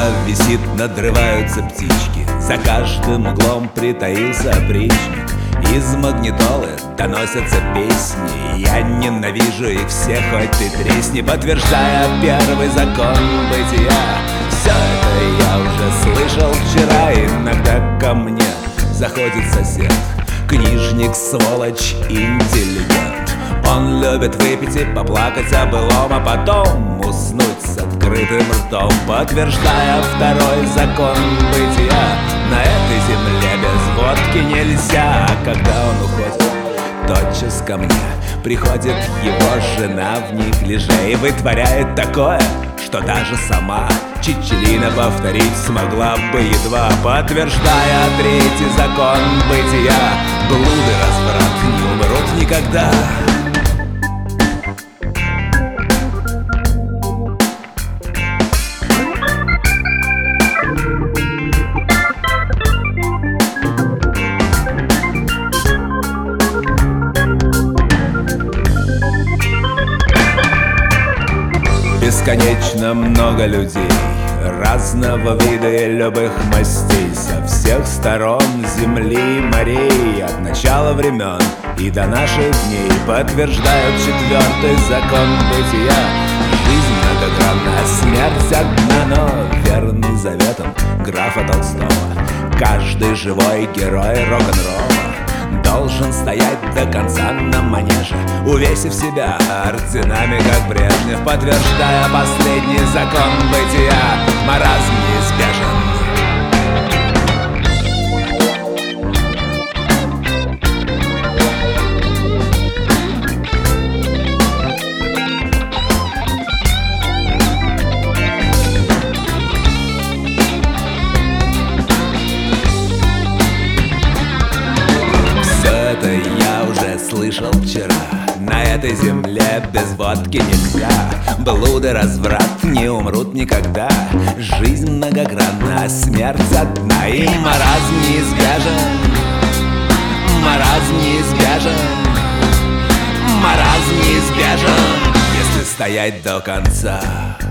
висит, надрываются птички. За каждым углом притаился опричник. Из магнитолы доносятся песни. Я ненавижу их всех, хоть ты тресни. Подтверждая первый закон бытия. Все это я уже слышал вчера. Иногда ко мне заходит сосед, книжник, сволочь, интеллигент. Он любит выпить и поплакать о былом, а потом уснуть с открытым ртом. Подтверждая второй закон бытия. На этой земле без водки нельзя. А когда он уходит, тотчас ко мне приходит его жена в неглиже и вытворяет такое, что даже сама Чичилина повторить смогла бы едва. Подтверждая третий закон бытия. Блуд и разврат не умрут никогда. Бесконечно много людей разного вида и любых мастей, со всех сторон земли и морей, от начала времен и до наших дней. Подтверждают четвертый закон бытия. Жизнь многогранна, смерть одна, но верный заветам графа Толстого. Каждый живой герой рок-н-ролла должен стоять до конца на манеже, увесив себя орденами, как Брежнев. Подтверждая последний закон бытия. Маразм неизбежен. Я уже слышал вчера. На этой земле без водки нельзя. Блуд и разврат не умрут никогда. Жизнь многогранна, а смерть одна. И маразм неизбежен. Маразм неизбежен. Маразм неизбежен, если стоять до конца.